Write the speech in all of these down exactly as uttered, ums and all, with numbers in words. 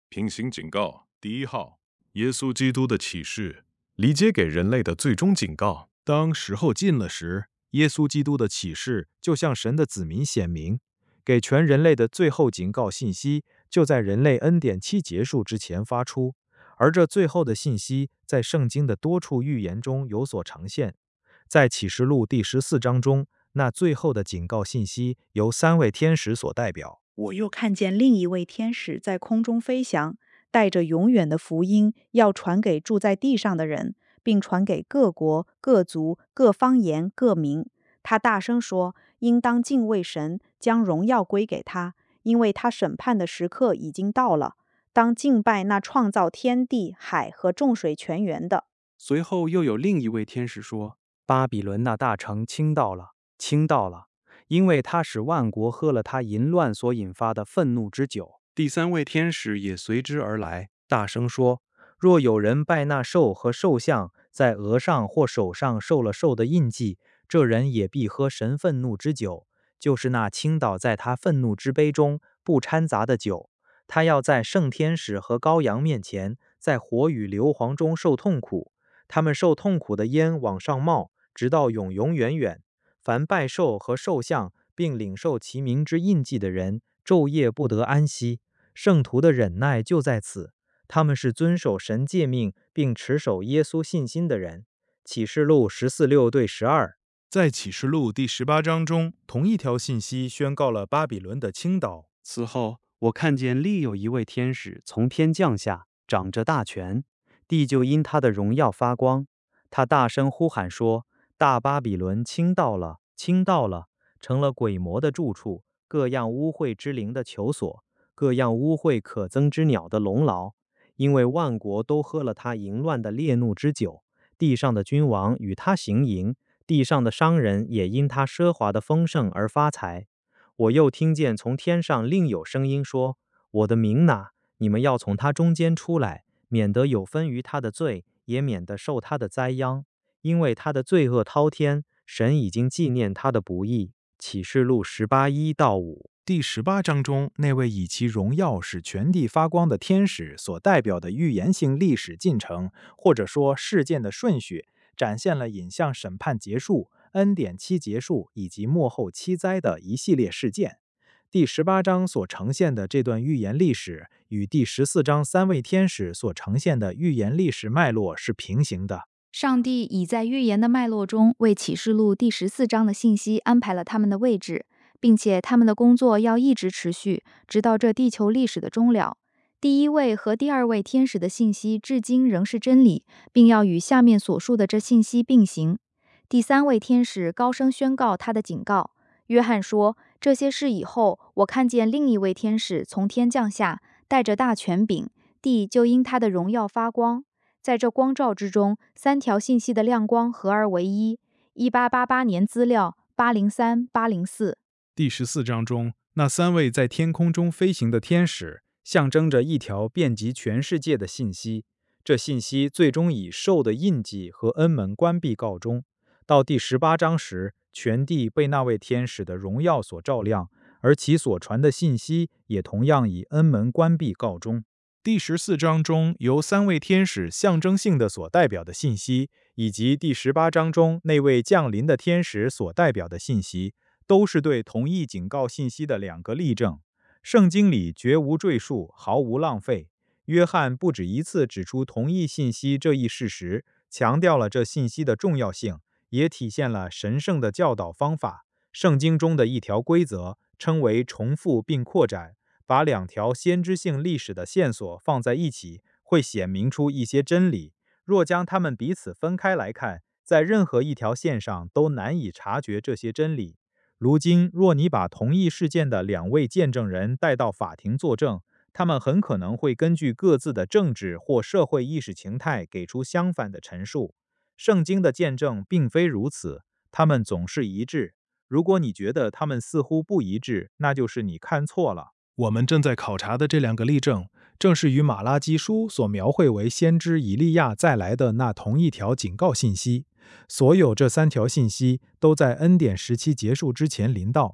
平行警告第一号，耶稣基督的启示，理解给人类的最终警告。 当时候近了时，耶稣基督的启示就向神的子民显明，给全人类的最后警告信息就在人类恩典期结束之前发出，而这最后的信息在圣经的多处预言中有所呈现。在启示录第十四章中，那最后的警告信息由三位天使所代表。 我又看见另一位天使在空中飞翔，带着永远的福音，要传给住在地上的人，并传给各国、各族、各方言、各民。他大声说：应当敬畏神，将荣耀归给他，因为他审判的时刻已经到了。当敬拜那创造天地、海和众水泉源的。 随后又有另一位天使说： 巴比伦那大城倾倒了，倾倒了，因为他使万国喝了他淫乱所引发的愤怒之酒。 第三位天使也随之而来， 大声说：若有人拜那兽和兽像，在额上或手上受了兽的印记，这人也必喝神愤怒之酒，就是那倾倒在他愤怒之杯中不掺杂的酒。他要在圣天使和羔羊面前，在火与硫磺中受痛苦，他们受痛苦的烟往上冒，直到永永远远。凡拜兽和兽像，并领受其名之印记的人，昼夜不得安息。圣徒的忍耐就在此，他们是遵守神诫命并持守耶稣信心的人。启示录十四六对十二。在启示录第十八章中，同一条信息宣告了巴比伦的倾倒。 此后，我看见另有一位天使从天降下，掌着大权，地就因他的荣耀发光。他大声呼喊说：大巴比伦倾倒了， 倾倒了，成了鬼魔的住处，各样污秽之灵的囚所，各样污秽可憎之鸟的笼牢。因为万国都喝了他淫乱的烈怒之酒，地上的君王与他行淫，地上的商人也因他奢华的丰盛而发财。我又听见从天上另有声音说：我的民哪，你们要从他中间出来，免得有分于他的罪，也免得受他的灾殃，因为他的罪恶滔天，神已经纪念他的不义。启示录十八一到五。第十八章中，那位以其荣耀使全地发光的天使所代表的预言性历史进程，或者说事件的顺序，展现了引向审判结束、恩典期结束以及末后七灾的一系列事件。第十八章所呈现的这段预言历史，与第十四章三位天使所呈现的预言历史脉络是平行的。 上帝已在预言的脉络中为启示录第十四章的信息安排了他们的位置，并且他们的工作要一直持续，直到这地球历史的终了。第一位和第二位天使的信息至今仍是真理，并要与下面所述的这信息并行。第三位天使高声宣告他的警告。约翰说：这些事以后，我看见另一位天使从天降下，带着大权柄，地就因他的荣耀发光。在这光照之中，三条信息的亮光合而为一。一八八八年资料八零三八零四。 第十四章中，那三位在天空中飞行的天使，象征着一条遍及全世界的信息。这信息最终以兽的印记和恩门关闭告终。到第十八章时，全地被那位天使的荣耀所照亮，而其所传的信息也同样以恩门关闭告终。第十四章中由三位天使象征性的所代表的信息，以及第十八章中那位降临的天使所代表的信息，都是对同一警告信息的两个例证。圣经里绝无赘述，毫无浪费。约翰不止一次指出同一信息这一事实，强调了这信息的重要性，也体现了神圣的教导方法。圣经中的一条规则称为重复并扩展，把两条先知性历史的线索放在一起，会显明出一些真理。若将它们彼此分开来看，在任何一条线上都难以察觉这些真理。如今，若你把同一事件的两位见证人带到法庭作证，他们很可能会根据各自的政治或社会意识形态给出相反的陈述。圣经的见证并非如此，他们总是一致。如果你觉得他们似乎不一致，那就是你看错了。我们正在考察的这两个例证，正是与马拉基书所描绘为先知以利亚再来的那同一条警告信息。所有这三条信息都在恩典时期结束之前临到。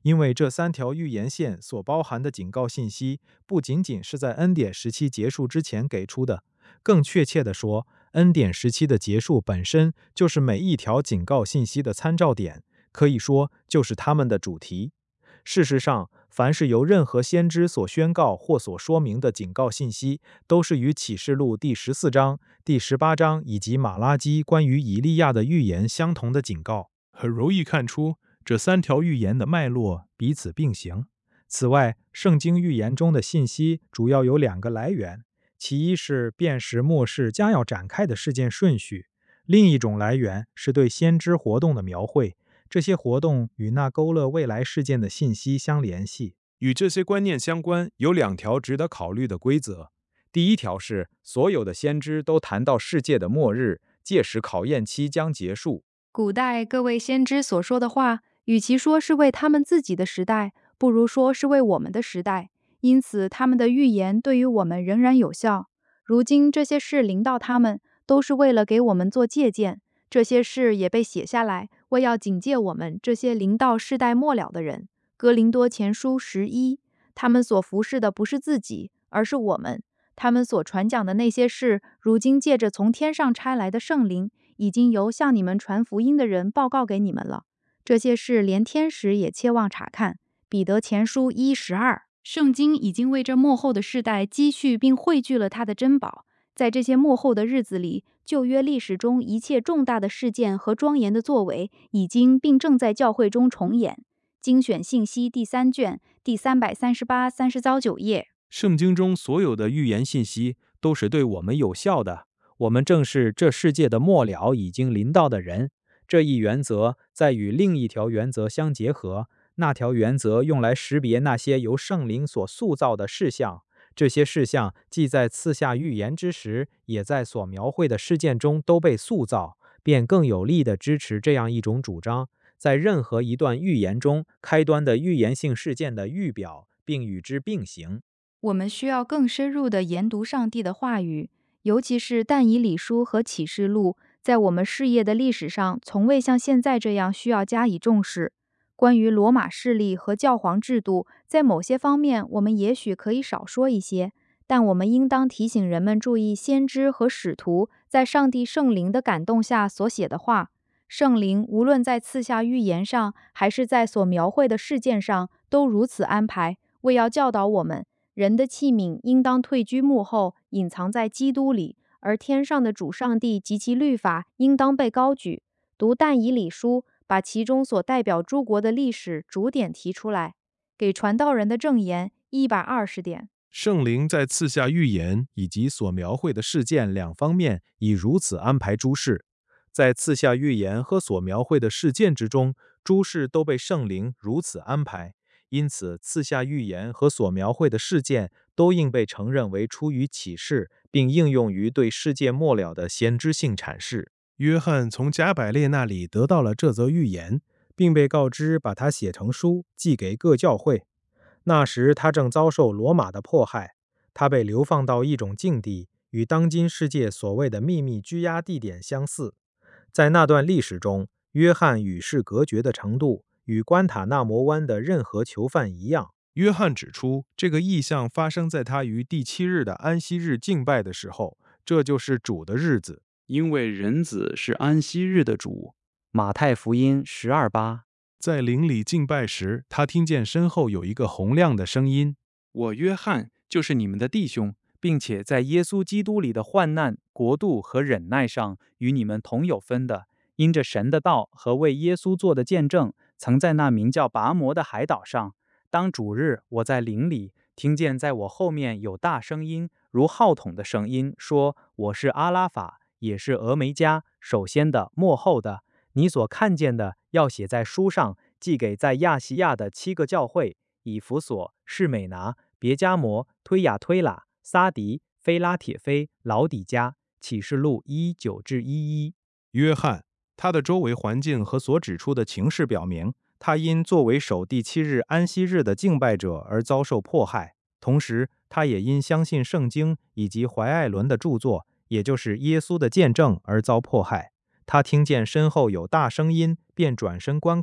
因为这三条预言线所包含的警告信息，不仅仅是在恩典时期结束之前给出的，更确切地说，恩典时期的结束本身就是每一条警告信息的参照点，可以说就是它们的主题。事实上，凡是由任何先知所宣告或所说明的警告信息，都是与启示录第十四章、第十八章以及马拉基关于以利亚的预言相同的警告。很容易看出，这三条预言的脉络彼此并行。此外，圣经预言中的信息主要有两个来源，其一是辨识末世将要展开的事件顺序，另一种来源是对先知活动的描绘。这些活动与那勾勒未来事件的信息相联系。与这些观念相关，有两条值得考虑的规则。第一条是，所有的先知都谈到世界的末日，届时考验期将结束。 古代各位先知所说的话，与其说是为他们自己的时代，不如说是为我们的时代，因此他们的预言对于我们仍然有效。如今这些事临到他们，都是为了给我们做借鉴，这些事也被写下来，为要警戒我们这些临到世代末了的人。哥林多前书十一，他们所服侍的不是自己，而是我们。他们所传讲的那些事，如今借着从天上差来的圣灵，已经由向你们传福音的人报告给你们了。这些事连天使也切望查看。彼得前书一十二，圣经已经为这末后的世代积蓄并汇聚了它的珍宝。在这些末后的日子里，旧约历史中一切重大的事件和庄严的作为，已经并正在教会中重演。精选信息第三卷第三百三十八、三十九页。 圣经中所有的预言信息都是对我们有效的，我们正是这世界的末了已经临到的人。这一原则在与另一条原则相结合，那条原则用来识别那些由圣灵所塑造的事项。这些事项既在赐下预言之时，也在所描绘的事件中都被塑造，便更有力地支持这样一种主张：在任何一段预言中，开端的预言性事件的预表，并与之并行。 我们需要更深入地研读上帝的话语，尤其是但以理书和启示录，在我们事业的历史上，从未像现在这样需要加以重视。关于罗马势力和教皇制度，在某些方面我们也许可以少说一些，但我们应当提醒人们注意先知和使徒在上帝圣灵的感动下所写的话。圣灵无论在赐下预言上，还是在所描绘的事件上，都如此安排，为要教导我们，人的器皿应当退居幕后，隐藏在基督里，而天上的主上帝及其律法应当被高举。读但以理书，把其中所代表诸国的历史逐点提出来。给传道人的证言一百二十点。 圣灵在赐下预言以及所描绘的事件两方面已如此安排诸事。在赐下预言和所描绘的事件之中，诸事都被圣灵如此安排，因此赐下预言和所描绘的事件都应被承认为出于启示，并应用于对世界末了的先知性阐释。约翰从加百列那里得到了这则预言，并被告知把它写成书，寄给各教会。那时他正遭受罗马的迫害，他被流放到一种境地，与当今世界所谓的秘密拘押地点相似。在那段历史中，约翰与世隔绝的程度与关塔那摩湾的任何囚犯一样。约翰指出，这个异象发生在他于第七日的安息日敬拜的时候，这就是主的日子， 因为人子是安息日的主。马太福音十二八。 在灵里敬拜时，他听见身后有一个洪亮的声音： 我约翰就是你们的弟兄，并且在耶稣基督里的患难、国度和忍耐上与你们同有分的，因着神的道和为耶稣做的见证，曾在那名叫拔摩的海岛上。当主日，我在灵里听见在我后面有大声音，如号筒的声音，说：我是阿拉法，也是俄梅加，首先的，末后的。你所看见的要写在书上，寄给在亚细亚的七个教会：以弗所、士美拿、别迦摩、推雅推拉、撒迪、非拉铁非、老底加。启示录一九至一一。 约翰，他的周围环境和所指出的情势表明，他因作为守第七日安息日的敬拜者而遭受迫害，同时他也因相信圣经以及怀艾伦的著作，也就是耶稣的见证而遭迫害。他听见身后有大声音，便转身观看，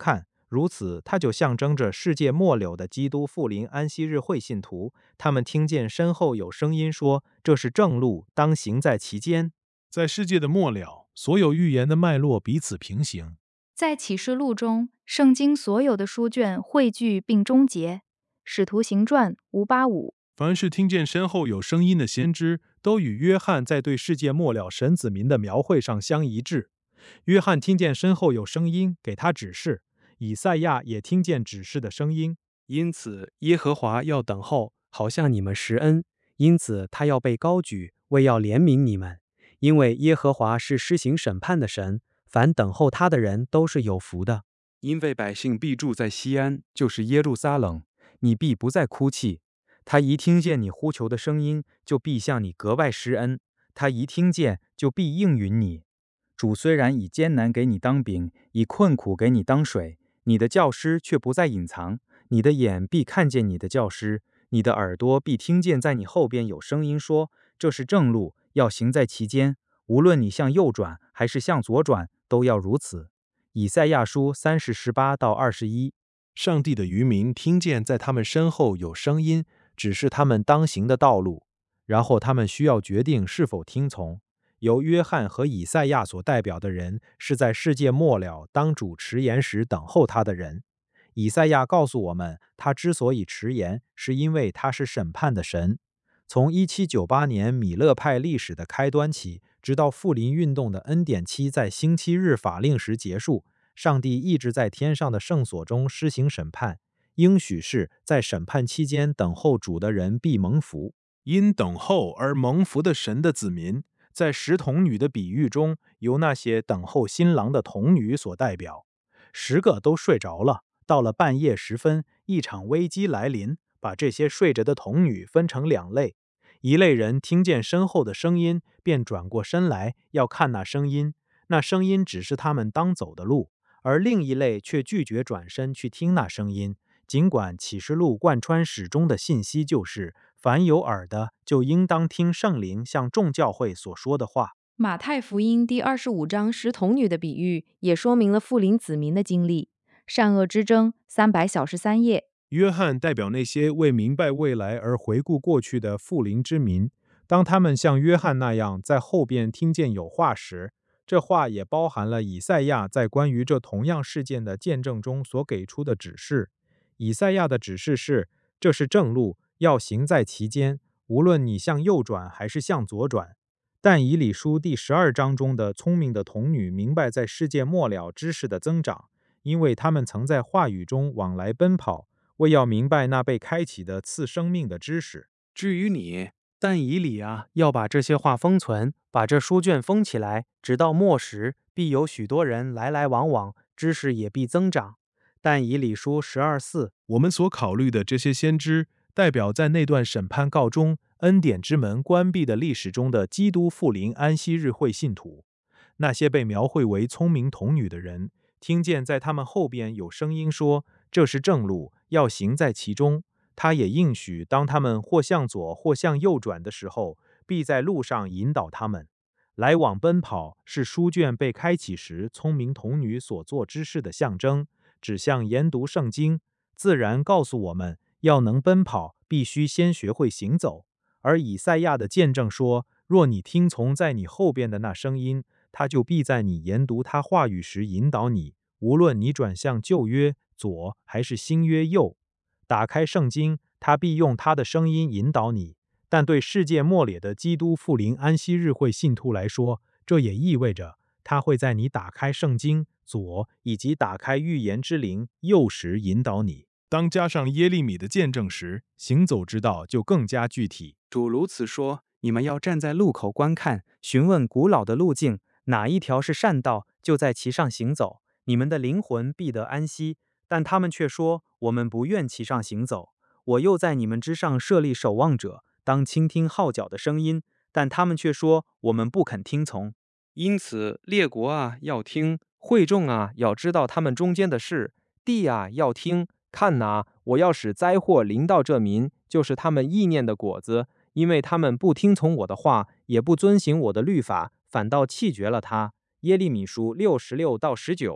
如此，它就象征着世界末了的基督复临安息日会信徒，他们听见身后有声音说：“这是正路，当行在其间。” 在世界的末了，所有预言的脉络彼此平行。 在启示录中，圣经所有的书卷汇聚并终结。使徒行传五八五。 凡是听见身后有声音的先知，都与约翰在对世界末了神子民的描绘上相一致。 约翰听见身后有声音，给他指示；以赛亚也听见指示的声音。 因此，耶和华要等候，好向你们施恩；因此，他要被高举，为要怜悯你们。因为耶和华是施行审判的神，凡等候他的人都是有福的。 因为百姓必住在西安，就是耶路撒冷，你必不再哭泣。 他一听见你呼求的声音，就必向你格外施恩；他一听见，就必应允你。主虽然以艰难给你当饼，以困苦给你当水，你的教师却不再隐藏。你的眼必看见你的教师，你的耳朵必听见在你后边有声音说：“这是正路，要行在其间。”无论你向右转还是向左转，都要如此。以赛亚书三十十八到二十一。上帝的渔民听见在他们身后有声音，指示他们当行的道路，然后他们需要决定是否听从。由约翰和以赛亚所代表的人，是在世界末了当主迟延时等候他的人。以赛亚告诉我们，他之所以迟延，是因为他是审判的神。从一七九八年米勒派历史的开端起，直到复临运动的恩典期在星期日法令时结束，上帝一直在天上的圣所中施行审判，应许是在审判期间等候主的人必蒙福。因等候而蒙福的神的子民，在十童女的比喻中，由那些等候新郎的童女所代表。十个都睡着了，到了半夜时分，一场危机来临，把这些睡着的童女分成两类。一类人听见身后的声音，便转过身来要看那声音，那声音只是他们当走的路；而另一类却拒绝转身去听那声音。尽管启示录贯穿始终的信息就是：凡有耳的，就应当听圣灵向众教会所说的话。 马太福音第二十五章十童女的比喻，也说明了复临子民的经历。善恶之争，三百小十三页。 约翰代表那些为明白未来而回顾过去的复临之民，当他们像约翰那样在后边听见有话时，这话也包含了以赛亚在关于这同样事件的见证中所给出的指示。以赛亚的指示是：这是正路，要行在其间，无论你向右转还是向左转。但以理书第十二章中的聪明的童女明白在世界末了知识的增长，因为他们曾在话语中往来奔跑，为要明白那被开启的赐生命的知识。 至于你，但以理啊，要把这些话封存，把这书卷封起来，直到末时，必有许多人来来往往，知识也必增长。但以理书十二四。 我们所考虑的这些先知，代表在那段审判告终、恩典之门关闭的历史中的基督复临安息日会信徒。那些被描绘为聪明童女的人，听见在他们后边有声音说：“这是正路，要行在其中。”他也应许，当他们或向左或向右转的时候，必在路上引导他们。来往奔跑是书卷被开启时聪明童女所做之事的象征，指向研读圣经，自然告诉我们，要能奔跑，必须先学会行走。而以赛亚的见证说：“若你听从在你后边的那声音，他就必在你研读他话语时引导你，无论你转向旧约左还是新约右。打开圣经，他必用他的声音引导你。”但对世界末了的基督复临安息日会信徒来说，这也意味着他会在你打开圣经左以及打开预言之灵右时引导你。当加上耶利米的见证时，行走之道就更加具体。 主如此说：你们要站在路口观看，询问古老的路径，哪一条是善道，就在其上行走，你们的灵魂必得安息。但他们却说：我们不愿其上行走。我又在你们之上设立守望者，当倾听号角的声音，但他们却说：我们不肯听从。因此，列国啊要听，会众啊要知道他们中间的事，地啊要听。看哪，我要使灾祸临到这民，就是他们意念的果子，因为他们不听从我的话，也不遵行我的律法，反倒弃绝了他。耶利米书六十六到十九。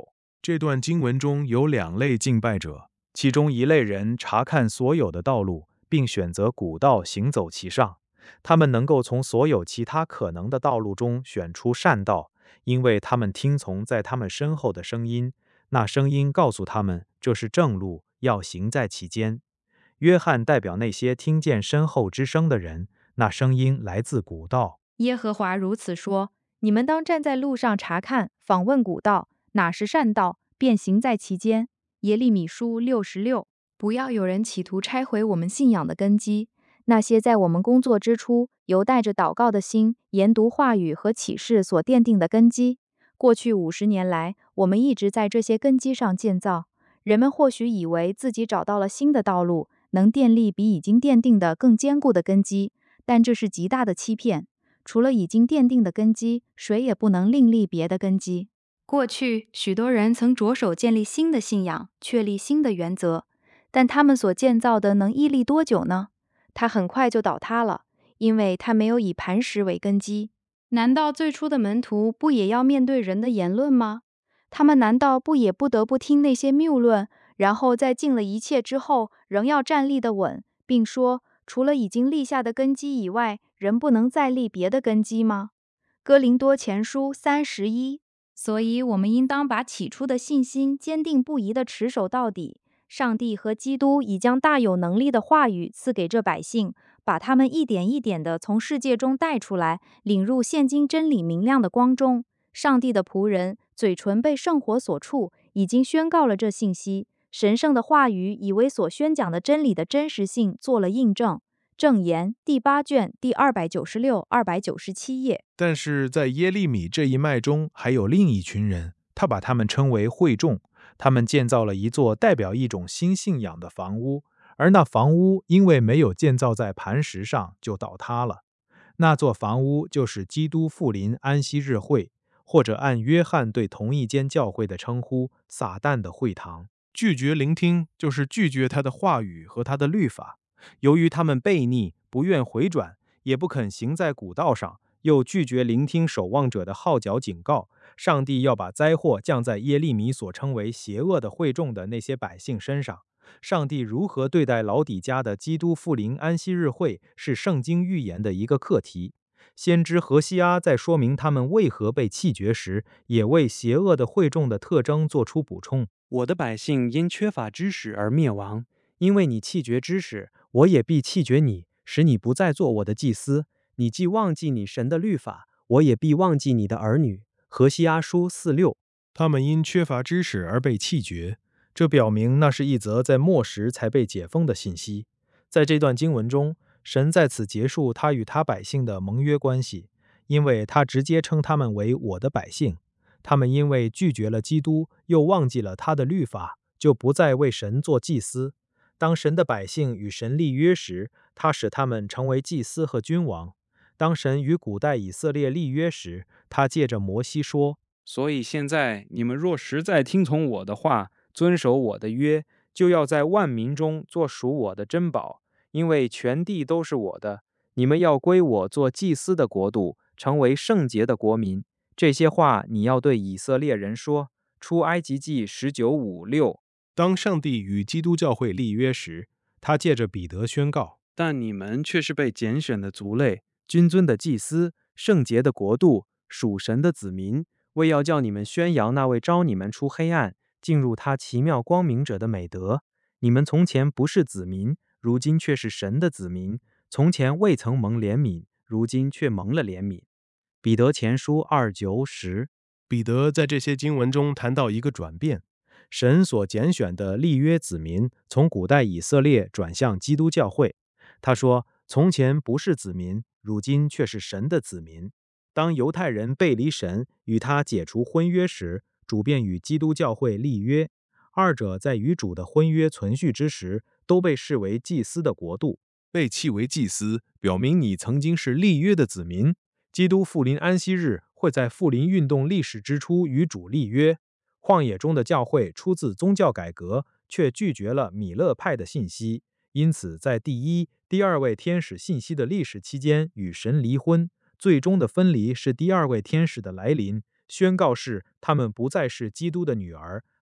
这段经文中有两类敬拜者， 其中一类人查看所有的道路，并选择古道行走其上。他们能够从所有其他可能的道路中选出善道，因为他们听从在他们身后的声音，那声音告诉他们这是正路，要行在其间。约翰代表那些听见身后之声的人，那声音来自古道。 耶和华如此说：你们当站在路上查看，访问古道，哪是善道，便行在其间。耶利米书六十六。不要有人企图拆毁我们信仰的根基。那些在我们工作之初，由带着祷告的心，研读话语和启示所奠定的根基。过去五十年来，我们一直在这些根基上建造。人们或许以为自己找到了新的道路，能奠立比已经奠定的更坚固的根基，但这是极大的欺骗。除了已经奠定的根基，谁也不能另立别的根基。过去，许多人曾着手建立新的信仰，确立新的原则，但他们所建造的能屹立多久呢？它很快就倒塌了，因为它没有以磐石为根基。难道最初的门徒不也要面对人的言论吗？他们难道不也不得不听那些谬论，然后在尽了一切之后，仍要站立得稳，并说，除了已经立下的根基以外，人不能再立别的根基吗？哥林多前书三十一。所以我们应当把起初的信心坚定不移地持守到底。上帝和基督已将大有能力的话语赐给这百姓，把他们一点一点地从世界中带出来，领入现今真理明亮的光中。上帝的仆人嘴唇被圣火所触，已经宣告了这信息。神圣的话语已为所宣讲的真理的真实性做了印证。正言第八卷第二百九十六、二百九十七页。 但是在耶利米这一脉中，还有另一群人，他把他们称为会众。他们建造了一座代表一种新信仰的房屋，而那房屋因为没有建造在磐石上，就倒塌了。那座房屋就是基督复临安息日会，或者按约翰对同一间教会的称呼，撒旦的会堂。拒绝聆听，就是拒绝他的话语和他的律法。 由于他们悖逆，不愿回转，也不肯行在古道上，又拒绝聆听守望者的号角警告，上帝要把灾祸降在耶利米所称为邪恶的会众的那些百姓身上。上帝如何对待老底嘉的基督复临安息日会，是圣经预言的一个课题。先知何西阿在说明他们为何被弃绝时，也为邪恶的会众的特征做出补充： 我的百姓因缺乏知识而灭亡，因为你弃绝知识，我也必弃绝你，使你不再做我的祭司。你既忘记你神的律法，我也必忘记你的儿女。何西阿书四六。 他们因缺乏知识而被弃绝，这表明那是一则在末时才被解封的信息。在这段经文中，神在此结束他与他百姓的盟约关系，因为他直接称他们为我的百姓。他们因为拒绝了基督，又忘记了他的律法，就不再为神做祭司。当神的百姓与神立约时，他使他们成为祭司和君王。当神与古代以色列立约时，他借着摩西说： 所以现在你们若实在听从我的话，遵守我的约，就要在万民中做属我的珍宝，因为全地都是我的。你们要归我做祭司的国度，成为圣洁的国民。这些话你要对以色列人说。出埃及记十九五六。 当上帝与基督教会立约时，他借着彼得宣告： 但你们却是被拣选的族类， 君尊的祭司，圣洁的国度，属神的子民，为要叫你们宣扬那位召你们出黑暗，进入他奇妙光明者的美德。你们从前不是子民，如今却是神的子民；从前未曾蒙怜悯，如今却蒙了怜悯。彼得前书二九十。 彼得在这些经文中谈到一个转变，神所拣选的立约子民从古代以色列转向基督教会。他说，从前不是子民，如今却是神的子民。当犹太人背离神，与他解除婚约时，主便与基督教会立约。二者在与主的婚约存续之时，都被视为祭司的国度。被弃为祭司，表明你曾经是立约的子民。基督复临安息日会在复临运动历史之初与主立约。旷野中的教会出自宗教改革，却拒绝了米勒派的信息，因此在第一、第二位天使信息的历史期间与神离婚。最终的分离是第二位天使的来临，宣告是他们不再是基督的女儿，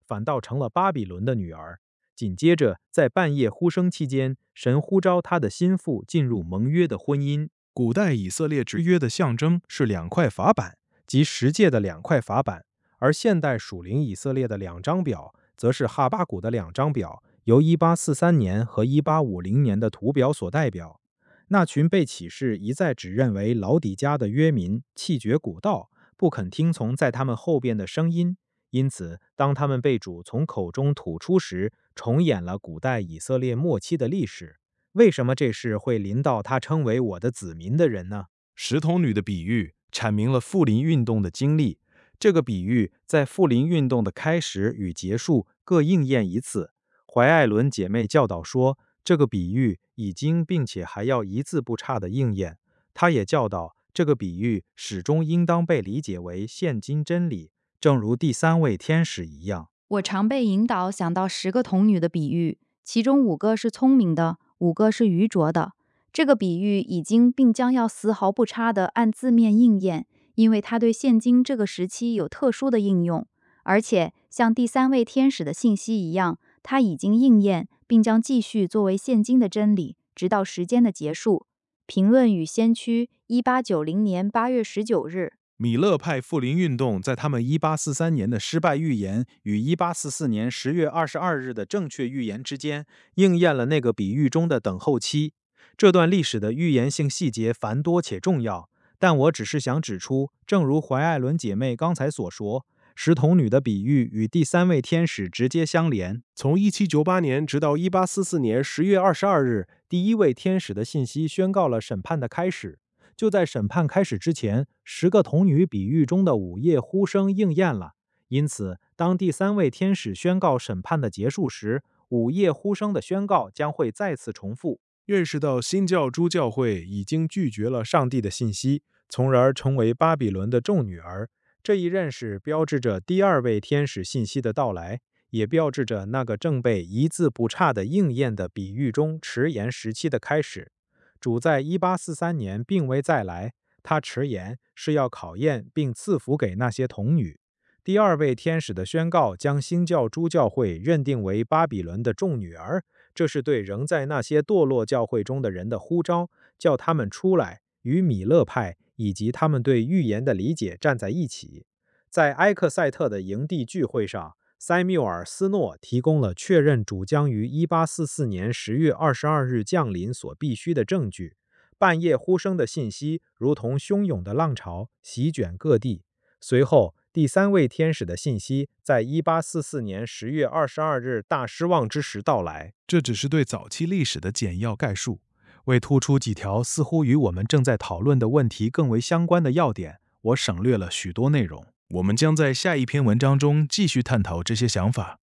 反倒成了巴比伦的女儿。紧接着，在半夜呼声期间，神呼召他的心腹进入盟约的婚姻。 古代以色列之约的象征是两块法板，即十诫的两块法板，而现代属灵以色列的两张表，则是哈巴谷的两张表，由一八四三年和一八五零年的图表所代表。那群被启示一再只认为老底嘉的约民弃绝古道，不肯听从在他们后边的声音，因此当他们被主从口中吐出时，重演了古代以色列末期的历史。为什么这事会临到他称为我的子民的人呢？ 石童女的比喻阐明了复临运动的经历，这个比喻在复临运动的开始与结束各应验一次。怀艾伦姐妹教导说，这个比喻已经并且还要一字不差的应验。她也教导，这个比喻始终应当被理解为现今真理，正如第三位天使一样。 我常被引导想到十个童女的比喻，其中五个是聪明的，五个是愚拙的。这个比喻已经并将要丝毫不差地按字面应验，因为它对现今这个时期有特殊的应用，而且像第三位天使的信息一样，它已经应验，并将继续作为现今的真理，直到时间的结束。评论与先驱，一八九零年八月十九日。 米勒派复临运动在他们一八四三年的失败预言与一八四四年十月二十二日的正确预言之间，应验了那个比喻中的等候期。这段历史的预言性细节繁多且重要，但我只是想指出，正如怀艾伦姐妹刚才所说，石童女的比喻与第三位天使直接相连。 从一七九八年直到一八四四年十月二十二日，第一位天使的信息宣告了审判的开始。就在审判开始之前，十个童女比喻中的午夜呼声应验了。因此，当第三位天使宣告审判的结束时，午夜呼声的宣告将会再次重复。 认识到新教诸教会已经拒绝了上帝的信息，从而成为巴比伦的众女儿。这一认识标志着第二位天使信息的到来，也标志着那个正被一字不差的应验的比喻中迟延时期的开始。主在一八四三年并未再来，他迟延是要考验并赐福给那些童女。第二位天使的宣告将新教诸教会认定为巴比伦的众女儿，这是对仍在那些堕落教会中的人的呼召，叫他们出来与米勒派以及他们对预言的理解站在一起。在埃克塞特的营地聚会上，塞缪尔·斯诺提供了确认主将于一八四四年十月二十二日降临所必须的证据。半夜呼声的信息如同汹涌的浪潮席卷各地。随后，第三位天使的信息在一八四四年十月二十二日大失望之时到来。 这只是对早期历史的简要概述，为突出几条似乎与我们正在讨论的问题更为相关的要点，我省略了许多内容。我们将在下一篇文章中继续探讨这些想法。